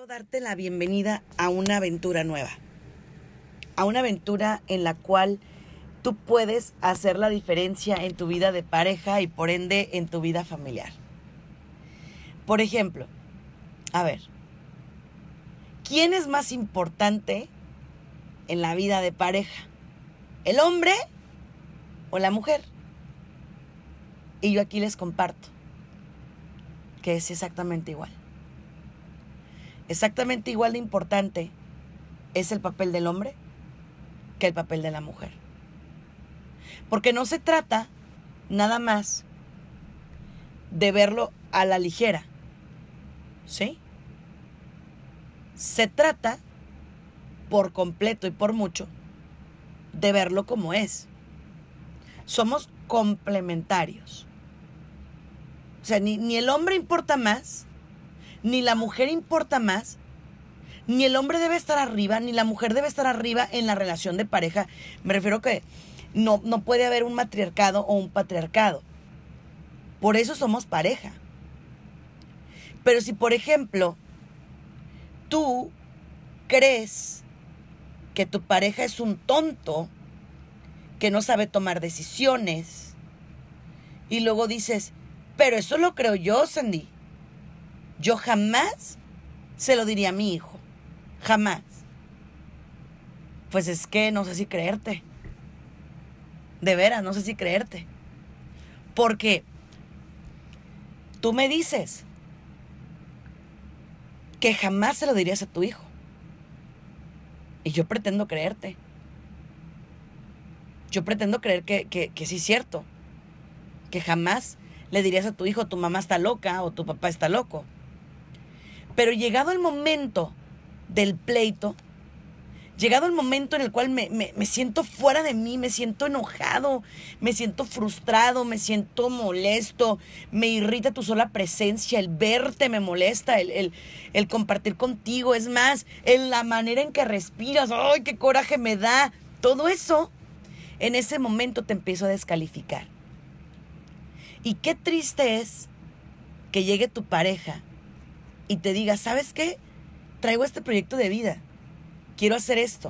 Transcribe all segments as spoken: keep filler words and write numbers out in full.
quiero darte la bienvenida a una aventura nueva, a una aventura en la cual tú puedes hacer la diferencia en tu vida de pareja y por ende en tu vida familiar. Por ejemplo, a ver, ¿quién es más importante en la vida de pareja? ¿El hombre o la mujer? Y yo aquí les comparto que es exactamente igual. Exactamente igual de importante es el papel del hombre que el papel de la mujer. Porque no se trata nada más de verlo a la ligera, ¿sí? Se trata por completo y por mucho de verlo como es. Somos complementarios. O sea, ni, ni el hombre importa más, ni la mujer importa más, ni el hombre debe estar arriba, ni la mujer debe estar arriba en la relación de pareja. Me refiero a que no, no puede haber un matriarcado o un patriarcado. Por eso somos pareja. Pero si, por ejemplo, tú crees que tu pareja es un tonto, que no sabe tomar decisiones, y luego dices, pero eso lo creo yo, Sandy. Yo jamás se lo diría a mi hijo. Jamás. Pues es que no sé si creerte. De veras, no sé si creerte. Porque tú me dices que jamás se lo dirías a tu hijo. Y yo pretendo creerte. Yo pretendo creer que, que, que sí es cierto. Que jamás le dirías a tu hijo, tu mamá está loca o tu papá está loco. Pero llegado el momento del pleito, llegado el momento en el cual me, me, me siento fuera de mí, me siento enojado, me siento frustrado, me siento molesto, me irrita tu sola presencia, el verte me molesta, el, el, el compartir contigo, es más, en la manera en que respiras, ¡ay, qué coraje me da! Todo eso, en ese momento te empiezo a descalificar. Y qué triste es que llegue tu pareja y te diga, ¿sabes qué? Traigo este proyecto de vida. Quiero hacer esto.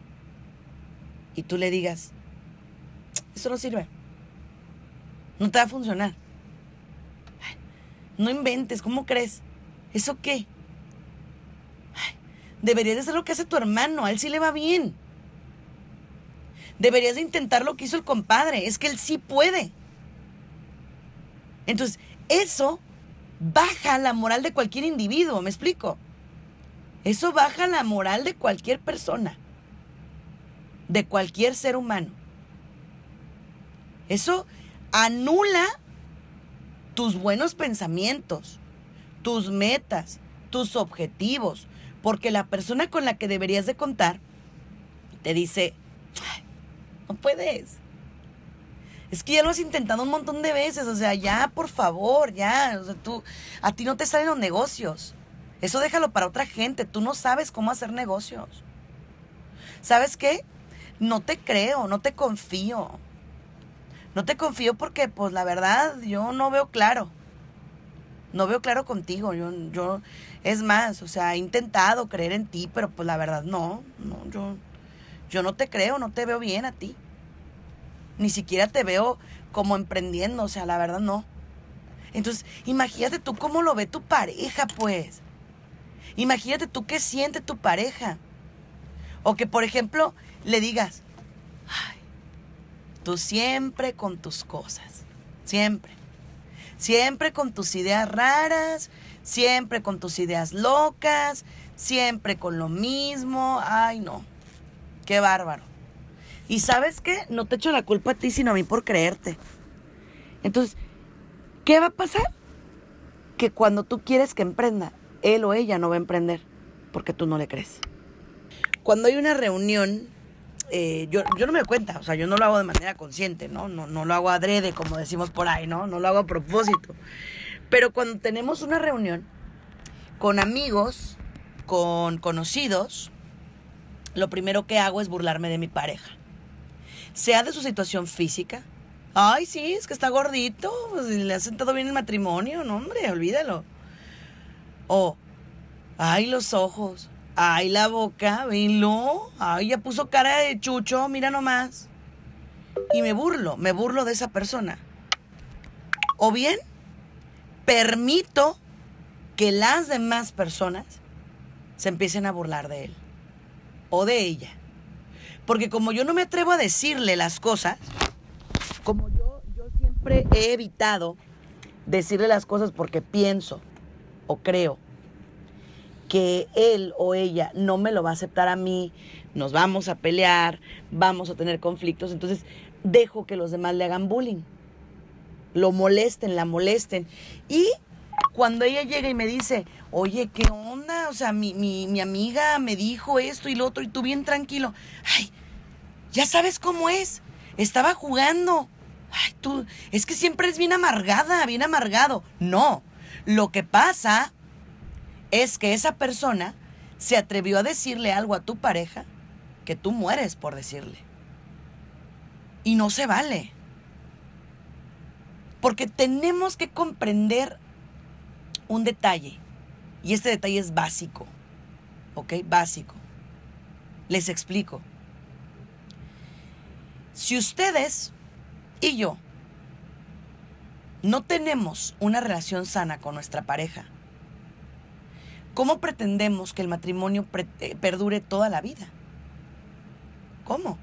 Y tú le digas, eso no sirve. No te va a funcionar. Ay, no inventes, ¿cómo crees? ¿Eso qué? Ay, deberías de hacer lo que hace tu hermano, a él sí le va bien. Deberías de intentar lo que hizo el compadre, es que él sí puede. Entonces, eso baja la moral de cualquier individuo, ¿me explico? Eso baja la moral de cualquier persona, de cualquier ser humano. Eso anula tus buenos pensamientos, tus metas, tus objetivos, porque la persona con la que deberías de contar te dice, ay, no puedes. Es que ya lo has intentado un montón de veces, o sea, ya, por favor, ya, o sea, tú, a ti no te salen los negocios. Eso déjalo para otra gente, tú no sabes cómo hacer negocios. ¿Sabes qué? No te creo, no te confío. No te confío porque, pues, la verdad, yo no veo claro. No veo claro contigo, yo, yo, es más, o sea, he intentado creer en ti, pero, pues, la verdad, no, no, yo, yo no te creo, no te veo bien a ti. Ni siquiera te veo como emprendiendo, o sea, la verdad no. Entonces, imagínate tú cómo lo ve tu pareja, pues. Imagínate tú qué siente tu pareja. O que, por ejemplo, le digas, ay, tú siempre con tus cosas, siempre. Siempre con tus ideas raras, siempre con tus ideas locas, siempre con lo mismo. Ay, no, qué bárbaro. Y ¿sabes qué? No te echo la culpa a ti, sino a mí por creerte. Entonces, ¿qué va a pasar? Que cuando tú quieres que emprenda, él o ella no va a emprender, porque tú no le crees. Cuando hay una reunión, eh, yo, yo no me doy cuenta, o sea, yo no lo hago de manera consciente, ¿no? No, no lo hago adrede, como decimos por ahí, ¿no? No lo hago a propósito. Pero cuando tenemos una reunión con amigos, con conocidos, lo primero que hago es burlarme de mi pareja. Sea de su situación física. Ay, sí, es que está gordito, pues le ha sentado bien el matrimonio, no, hombre, olvídalo. O Ay, los ojos. Ay, la boca, velo. Ay, ya puso cara de chucho, mira nomás. Y me burlo, me burlo de esa persona. O bien, permito que las demás personas se empiecen a burlar de él o de ella. Porque como yo no me atrevo a decirle las cosas, como yo, yo siempre he evitado decirle las cosas porque pienso o creo que él o ella no me lo va a aceptar a mí, nos vamos a pelear, vamos a tener conflictos, entonces dejo que los demás le hagan bullying, lo molesten, la molesten. Y cuando ella llega y me dice, oye, ¿qué onda? O sea, mi, mi, mi amiga me dijo esto y lo otro y tú bien tranquilo. Ay, ya sabes cómo es, estaba jugando. Ay, tú, es que siempre es bien amargada, bien amargado. No, lo que pasa es que esa persona se atrevió a decirle algo a tu pareja que tú mueres por decirle. Y no se vale. Porque tenemos que comprender un detalle. Y este detalle es básico. ¿Ok? Básico. Les explico. Si ustedes y yo no tenemos una relación sana con nuestra pareja, ¿cómo pretendemos que el matrimonio pre- perdure toda la vida? ¿Cómo?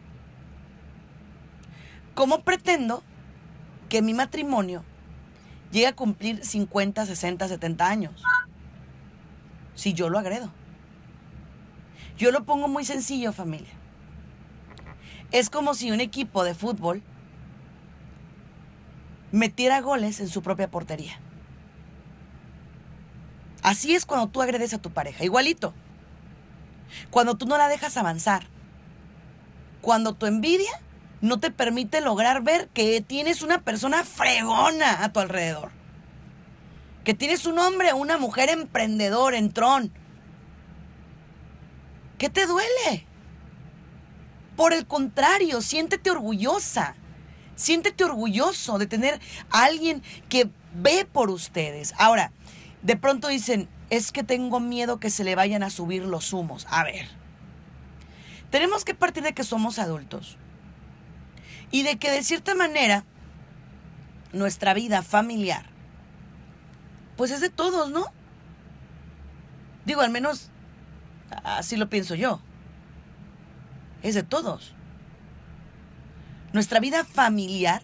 ¿Cómo pretendo que mi matrimonio llegue a cumplir cincuenta, sesenta, setenta años si yo lo agredo? Yo lo pongo muy sencillo, familia. Es como si un equipo de fútbol metiera goles en su propia portería. Así es cuando tú agredes a tu pareja, igualito. Cuando tú no la dejas avanzar. Cuando tu envidia no te permite lograr ver que tienes una persona fregona a tu alrededor. Que tienes un hombre o una mujer emprendedor, entrón. ¿Qué te duele? Por el contrario, siéntete orgullosa. Siéntete orgulloso de tener a alguien que ve por ustedes. Ahora, de pronto dicen, es que tengo miedo que se le vayan a subir los humos. A ver, tenemos que partir de que somos adultos y de que de cierta manera nuestra vida familiar, pues es de todos, ¿no? Digo, al menos así lo pienso yo. Es de todos. Nuestra vida familiar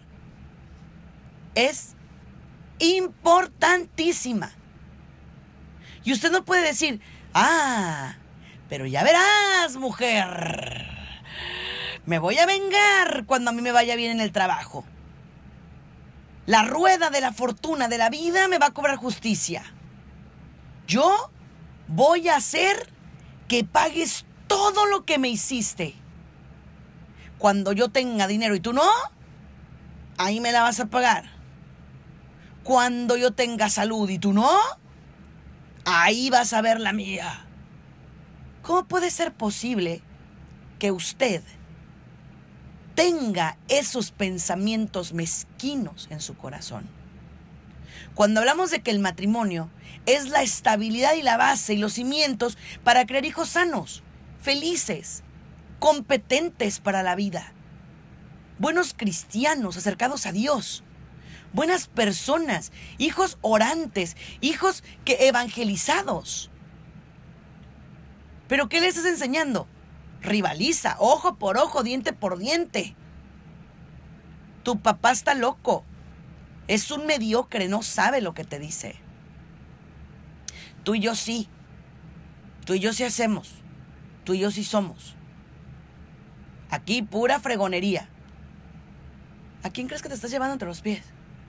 es importantísima. Y usted no puede decir, ah, pero ya verás, mujer, me voy a vengar cuando a mí me vaya bien en el trabajo. La rueda de la fortuna de la vida me va a cobrar justicia. Yo voy a hacer que pagues todo lo que me hiciste. Cuando yo tenga dinero y tú no, ahí me la vas a pagar. Cuando yo tenga salud y tú no, ahí vas a ver la mía. ¿Cómo puede ser posible que usted tenga esos pensamientos mezquinos en su corazón? Cuando hablamos de que el matrimonio es la estabilidad y la base y los cimientos para crear hijos sanos, felices, competentes para la vida, buenos cristianos acercados a Dios, buenas personas, hijos orantes, hijos que evangelizados. ¿Pero qué le estás enseñando? Rivaliza, ojo por ojo, diente por diente. Tu papá está loco. Es un mediocre, no sabe lo que te dice. Tú y yo sí. Tú y yo sí hacemos. Tú y yo sí somos. Aquí pura fregonería. ¿A quién crees que te estás llevando entre los pies?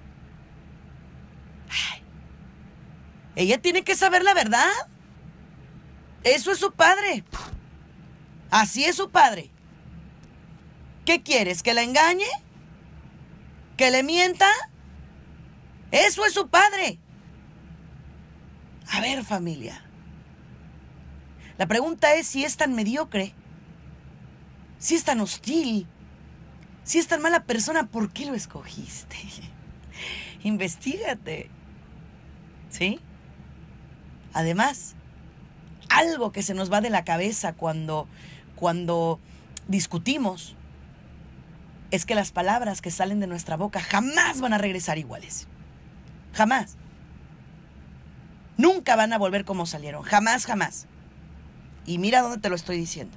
Ay. Ella tiene que saber la verdad. Eso es su padre. Así es su padre. ¿Qué quieres? ¿Que la engañe? ¿Que le mienta? Eso es su padre. A ver, familia. La pregunta es si es tan mediocre, si es tan hostil, si es tan mala persona, ¿por qué lo escogiste? Investígate. ¿Sí? Además, algo que se nos va de la cabeza cuando, cuando discutimos es que las palabras que salen de nuestra boca jamás van a regresar iguales. Jamás. Nunca van a volver como salieron. Jamás, jamás. Y mira dónde te lo estoy diciendo.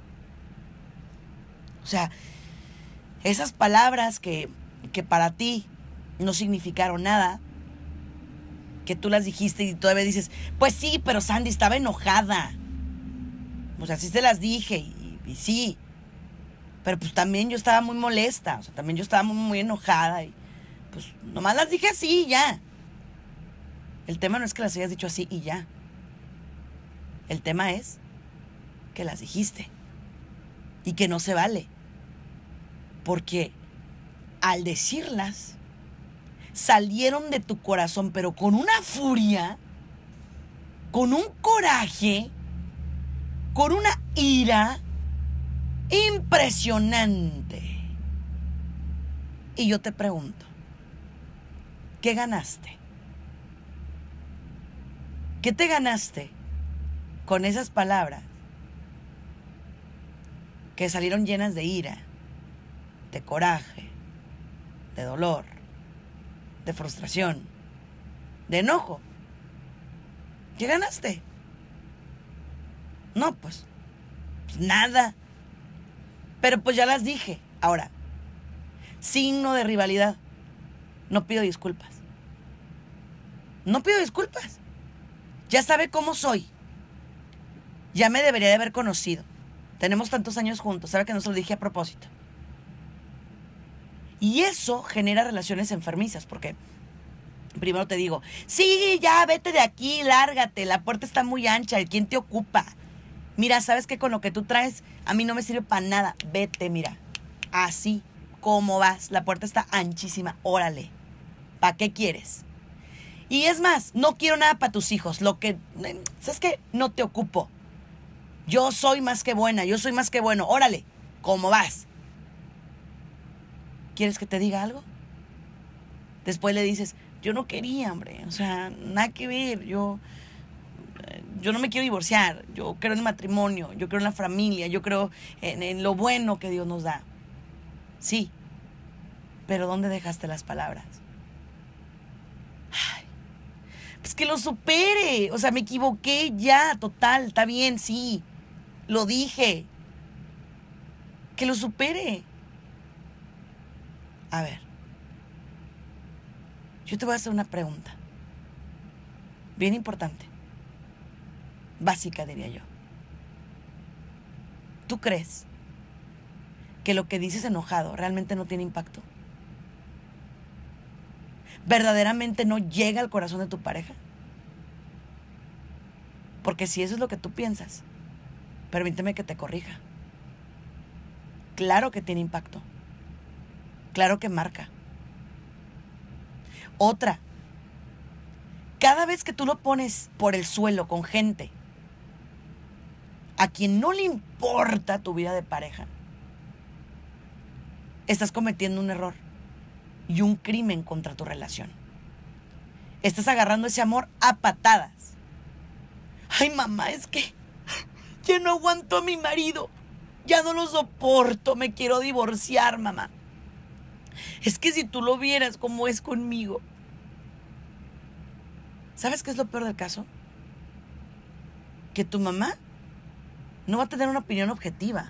O sea, esas palabras que, que para ti no significaron nada, que tú las dijiste y todavía dices, pues sí, pero Sandy estaba enojada. O sea, sí se las dije y, y sí. Pero pues también yo estaba muy molesta. O sea, también yo estaba muy, muy enojada. Y pues nomás las dije así y ya. El tema no es que las hayas dicho así y ya. El tema es que las dijiste. Y que no se vale. Porque al decirlas, salieron de tu corazón, pero con una furia, con un coraje, con una ira impresionante. Y yo te pregunto, ¿qué ganaste? ¿Qué te ganaste con esas palabras que salieron llenas de ira, de coraje, de dolor, de frustración, de enojo? ¿Qué ganaste? No, pues, pues nada. Pero pues ya las dije. Ahora, signo de rivalidad. No pido disculpas. No pido disculpas. Ya sabe cómo soy. Ya me debería de haber conocido. Tenemos tantos años juntos. Sabe que no se lo dije a propósito. Y eso genera relaciones enfermizas. Porque primero te digo, sí, ya, vete de aquí, lárgate. La puerta está muy ancha. ¿Quién te ocupa? Mira, ¿sabes qué? Con lo que tú traes, a mí no me sirve para nada. Vete, mira. Así como vas. La puerta está anchísima. Órale. ¿Para qué quieres? Y es más, no quiero nada para tus hijos. Lo que, ¿sabes qué? No te ocupo. Yo soy más que buena. Yo soy más que bueno. Órale. ¿Cómo vas? ¿Quieres que te diga algo? Después le dices, yo no quería, hombre. O sea, nada que ver. Yo... Yo no me quiero divorciar, yo creo en el matrimonio, yo creo en la familia, yo creo en, en lo bueno que Dios nos da. Sí, pero ¿dónde dejaste las palabras? Ay, pues que lo supere, o sea, me equivoqué ya, total, está bien, sí, lo dije. Que lo supere. A ver, yo te voy a hacer una pregunta, bien importante. Básica, diría yo. ¿Tú crees que lo que dices enojado realmente no tiene impacto? ¿Verdaderamente no llega al corazón de tu pareja? Porque si eso es lo que tú piensas, permíteme que te corrija. Claro que tiene impacto. Claro que marca. Otra. Cada vez que tú lo pones por el suelo con gente a quien no le importa tu vida de pareja, estás cometiendo un error y un crimen contra tu relación. Estás agarrando ese amor a patadas. Ay, mamá, es que ya no aguanto a mi marido. Ya no lo soporto, me quiero divorciar, mamá. Es que si tú lo vieras como es conmigo. ¿Sabes qué es lo peor del caso? Que tu mamá no va a tener una opinión objetiva.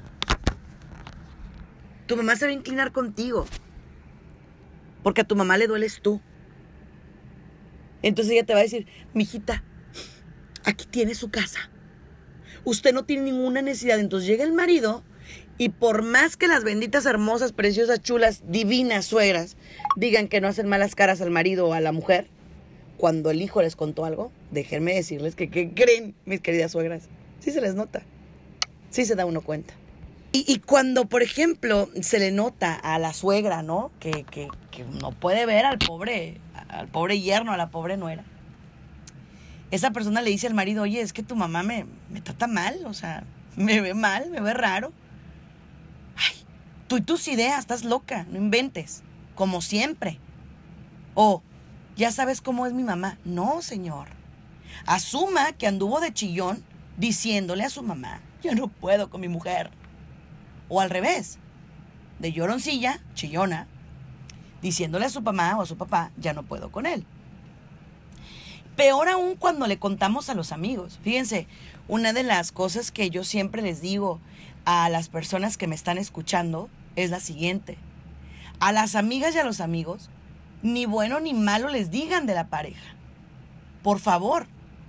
Tu mamá se va a inclinar contigo. Porque a tu mamá le dueles tú. Entonces ella te va a decir, mijita, aquí tiene su casa. Usted no tiene ninguna necesidad. Entonces llega el marido y por más que las benditas, hermosas, preciosas, chulas, divinas suegras digan que no hacen malas caras al marido o a la mujer, cuando el hijo les contó algo, déjenme decirles que, ¿qué creen, mis queridas suegras? Sí se les nota. Sí se da uno cuenta. Y, y cuando, por ejemplo, se le nota a la suegra, ¿no? Que, que, que no puede ver al pobre, al pobre yerno, a la pobre nuera. Esa persona le dice al marido, oye, es que tu mamá me, me trata mal, o sea, me ve mal, me ve raro. Ay, tú y tus ideas, estás loca, no inventes, como siempre. O, ya sabes cómo es mi mamá. No, señor. Asuma que anduvo de chillón diciéndole a su mamá, ya no puedo con mi mujer. O al revés, de lloroncilla, chillona, diciéndole a su mamá o a su papá, ya no puedo con él. Peor aún cuando le contamos a los amigos. Fíjense, una de las cosas que yo siempre les digo a las personas que me están escuchando es la siguiente. A las amigas y a los amigos, ni bueno ni malo les digan de la pareja. Por favor.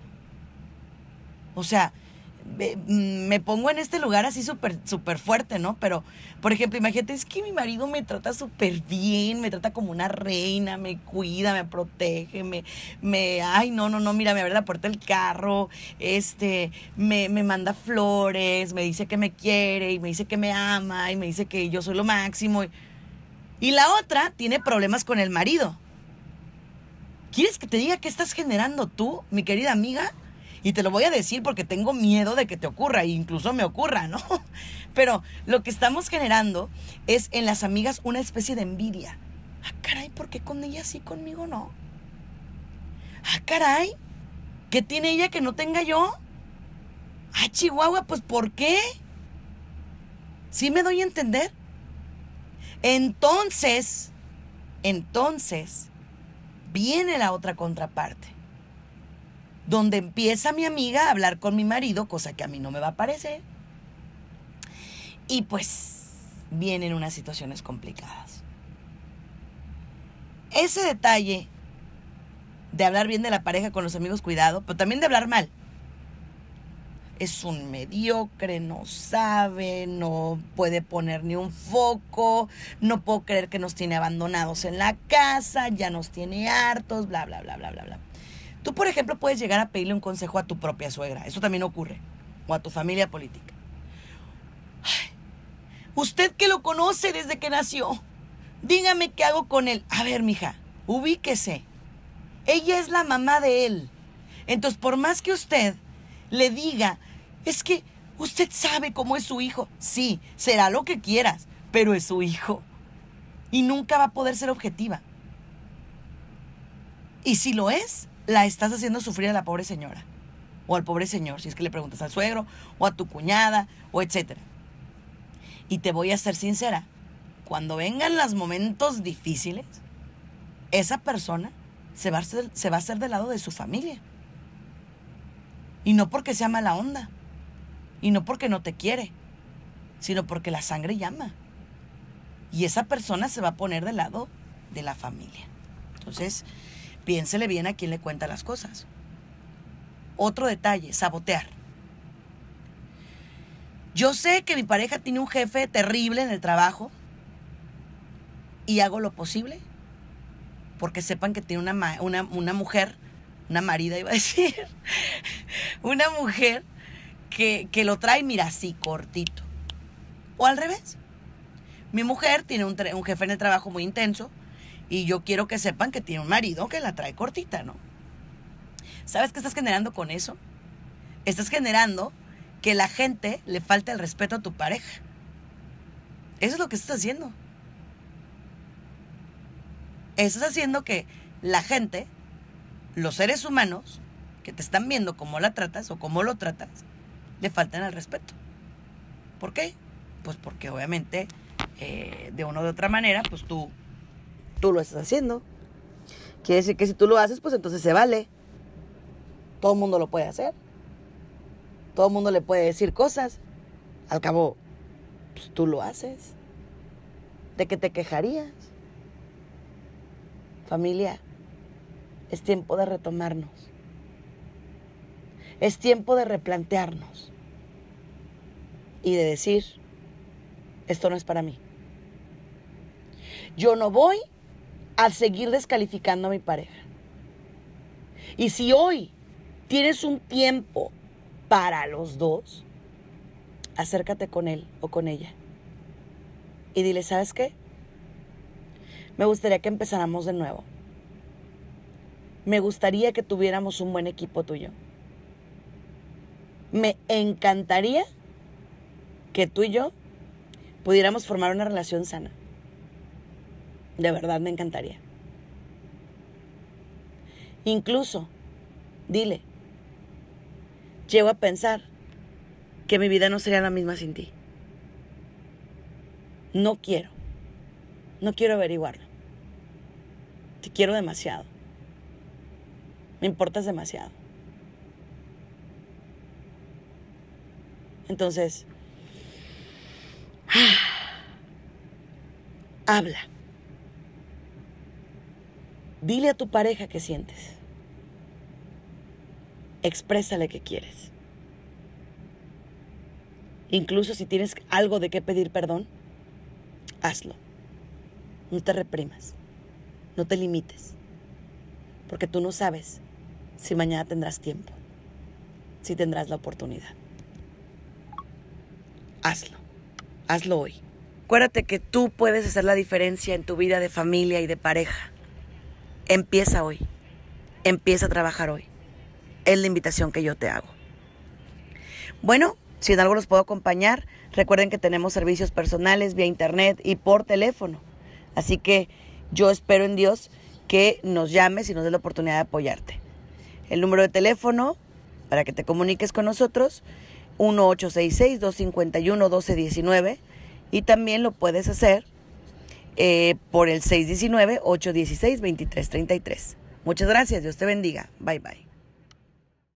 O sea, me pongo en este lugar así súper súper fuerte, ¿no? Pero, por ejemplo, imagínate, es que mi marido me trata súper bien, me trata como una reina, me cuida, me protege, me, me, ay, no, no, no, mira, me abre la puerta del carro, este, me, me manda flores, me dice que me quiere, y me dice que me ama, y me dice que yo soy lo máximo. Y, y la otra tiene problemas con el marido. ¿Quieres que te diga qué estás generando tú, mi querida amiga? Y te lo voy a decir porque tengo miedo de que te ocurra, e incluso me ocurra, ¿no? Pero lo que estamos generando es en las amigas una especie de envidia. Ah, caray, ¿por qué con ella sí, conmigo no? Ah, caray, ¿qué tiene ella que no tenga yo? Ah, Chihuahua, pues ¿por qué? ¿Sí me doy a entender? Entonces, entonces, viene la otra contraparte, donde empieza mi amiga a hablar con mi marido, cosa que a mí no me va a parecer. Y pues vienen unas situaciones complicadas. Ese detalle de hablar bien de la pareja con los amigos, cuidado, pero también de hablar mal. Es un mediocre, no sabe, no puede poner ni un foco, no puedo creer que nos tiene abandonados en la casa, ya nos tiene hartos, bla, bla, bla, bla, bla, bla. Tú, por ejemplo, puedes llegar a pedirle un consejo a tu propia suegra. Eso también ocurre. O a tu familia política. Ay, usted que lo conoce desde que nació, dígame qué hago con él. A ver, mija, ubíquese. Ella es la mamá de él. Entonces, por más que usted le diga, es que usted sabe cómo es su hijo. Sí, será lo que quieras, pero es su hijo. Y nunca va a poder ser objetiva. Y si lo es, la estás haciendo sufrir a la pobre señora o al pobre señor, si es que le preguntas al suegro o a tu cuñada o etcétera. Y te voy a ser sincera, cuando vengan los momentos difíciles, esa persona se va a hacer, se va a hacer del lado de su familia. Y no porque sea mala onda, y no porque no te quiere, sino porque la sangre llama. Y esa persona se va a poner del lado de la familia. Entonces, piénsele bien a quién le cuenta las cosas. Otro detalle, sabotear. Yo sé que mi pareja tiene un jefe terrible en el trabajo y hago lo posible porque sepan que tiene una, una, una mujer, una marida iba a decir, una mujer que, que lo trae, mira, así, cortito. O al revés. Mi mujer tiene un, un jefe en el trabajo muy intenso y yo quiero que sepan que tiene un marido que la trae cortita, ¿no? ¿Sabes qué estás generando con eso? Estás generando que la gente le falte el respeto a tu pareja. Eso es lo que estás haciendo. Estás haciendo que la gente, los seres humanos, que te están viendo cómo la tratas o cómo lo tratas, le falten el respeto. ¿Por qué? Pues porque obviamente, eh, de una u otra manera, pues tú, tú lo estás haciendo. Quiere decir que si tú lo haces, pues entonces se vale. Todo el mundo lo puede hacer. Todo el mundo le puede decir cosas. Al cabo, pues tú lo haces. ¿De qué te quejarías? Familia, es tiempo de retomarnos. Es tiempo de replantearnos. Y de decir, esto no es para mí. Yo no voy a seguir descalificando a mi pareja. Y si hoy tienes un tiempo para los dos, acércate con él o con ella y dile, ¿sabes qué? Me gustaría que empezáramos de nuevo. Me gustaría que tuviéramos un buen equipo tuyo. Me encantaría que tú y yo pudiéramos formar una relación sana. De verdad me encantaría. Incluso, dile, llego a pensar que mi vida no sería la misma sin ti. No quiero. No quiero averiguarlo. Te quiero demasiado. Me importas demasiado. Entonces, habla. Dile a tu pareja qué sientes. Exprésale qué quieres. Incluso si tienes algo de qué pedir perdón, hazlo. No te reprimas. No te limites. Porque tú no sabes si mañana tendrás tiempo, si tendrás la oportunidad. Hazlo. Hazlo hoy. Acuérdate que tú puedes hacer la diferencia en tu vida de familia y de pareja. Empieza hoy. Empieza a trabajar hoy. Es la invitación que yo te hago. Bueno, si en algo los puedo acompañar, recuerden que tenemos servicios personales vía internet y por teléfono. Así que yo espero en Dios que nos llames y nos des la oportunidad de apoyarte. El número de teléfono para que te comuniques con nosotros, uno ocho seis seis, dos cinco uno, uno dos uno nueve, y también lo puedes hacer eh, por el seis uno nueve, ocho uno seis, dos tres tres tres. Muchas gracias, Dios te bendiga. Bye bye.